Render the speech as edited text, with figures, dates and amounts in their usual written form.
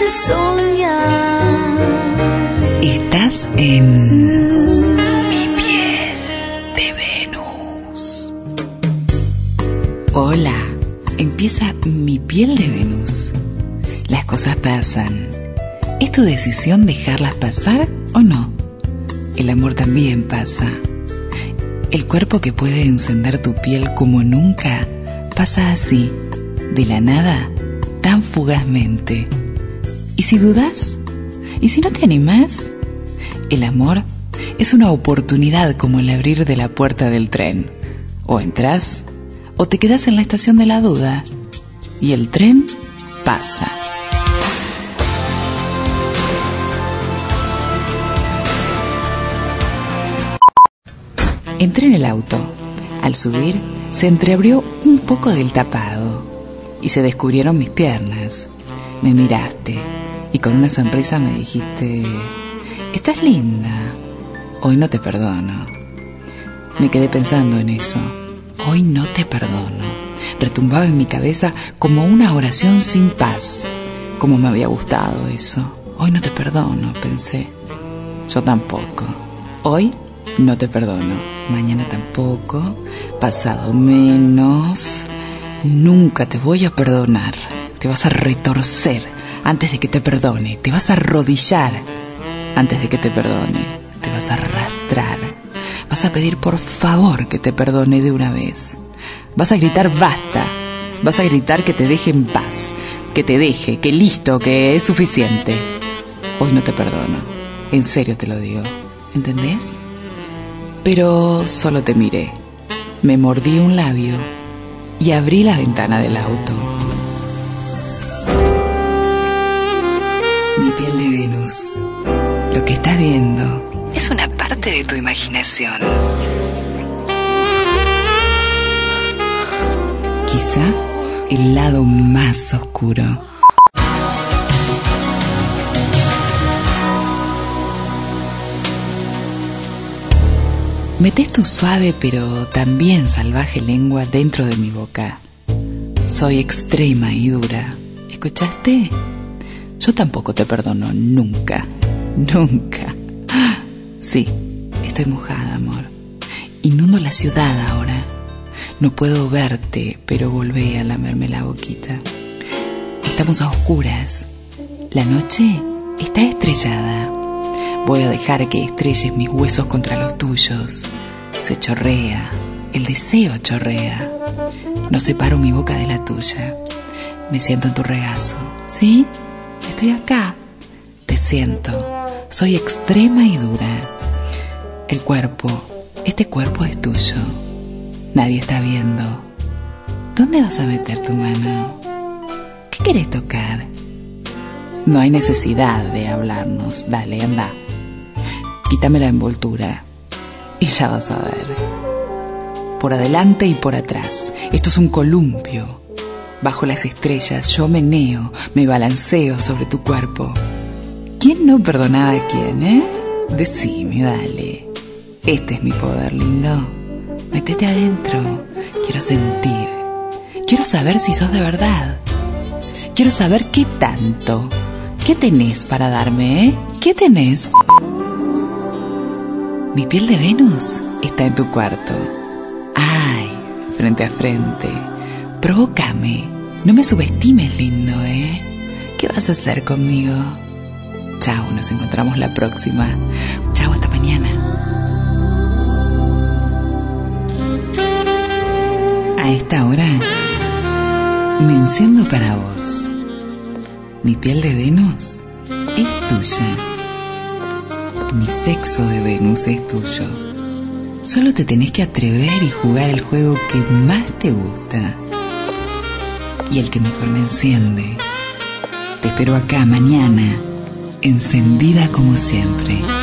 de soñar. Estás en Mi piel de Venus. Hola, empieza Mi piel de Venus. Las cosas pasan. ¿Es tu decisión dejarlas pasar o no? El amor también pasa. El cuerpo que puede encender tu piel como nunca pasa así, de la nada, tan fugazmente. ¿Y si dudas? ¿Y si no te animás? El amor es una oportunidad como el abrir de la puerta del tren. O entras, o te quedas en la estación de la duda. Y el tren pasa. Entré en el auto. Al subir, se entreabrió un poco del tapado y se descubrieron mis piernas. Me miraste y con una sonrisa me dijiste: «Estás linda, hoy no te perdono». Me quedé pensando en eso. Hoy no te perdono. Retumbaba en mi cabeza como una oración sin paz. Cómo me había gustado eso. Hoy no te perdono, pensé. Yo tampoco. Hoy no te perdono. Mañana tampoco. Pasado menos. Nunca te voy a perdonar. Te vas a retorcer antes de que te perdone. Te vas a arrodillar antes de que te perdone. Te vas a arrastrar. Vas a pedir por favor que te perdone de una vez. Vas a gritar basta. Vas a gritar que te deje en paz. Que te deje, que listo, que es suficiente. Hoy no te perdono. En serio te lo digo. ¿Entendés? Pero solo te miré. Me mordí un labio y abrí la ventana del auto. Mi piel de Venus. Lo que estás viendo es una parte de tu imaginación. Quizá el lado más oscuro. Metés tu suave pero también salvaje lengua dentro de mi boca. Soy extrema y dura. ¿Escuchaste? Yo tampoco te perdono nunca. Nunca. Sí, estoy mojada, amor. Inundo la ciudad ahora. No puedo verte, pero volvé a lamerme la boquita. Estamos a oscuras. La noche está estrellada. Voy a dejar que estrelles mis huesos contra los tuyos. Se chorrea, el deseo chorrea. No separo mi boca de la tuya. Me siento en tu regazo. ¿Sí? Estoy acá. Te siento. Soy extrema y dura. El cuerpo, este cuerpo es tuyo. Nadie está viendo. ¿Dónde vas a meter tu mano? ¿Qué querés tocar? No hay necesidad de hablarnos. Dale, anda. Quítame la envoltura y ya vas a ver. Por adelante y por atrás. Esto es un columpio. Bajo las estrellas yo meneo, me balanceo sobre tu cuerpo. ¿Quién no perdonaba a quién, eh? Decime, dale. Este es mi poder, lindo. Métete adentro. Quiero sentir. Quiero saber si sos de verdad. Quiero saber qué tanto. ¿Qué tenés para darme, eh? ¿Qué tenés? Mi piel de Venus está en tu cuarto. Ay, frente a frente. Provócame. No me subestimes, lindo, ¿eh? ¿Qué vas a hacer conmigo? Chao, nos encontramos la próxima. Chao, hasta mañana. A esta hora me enciendo para vos. Mi piel de Venus es tuya. Mi sexo de Venus es tuyo. Solo te tenés que atrever y jugar el juego que más te gusta y el que mejor me enciende. Te espero acá mañana, encendida como siempre.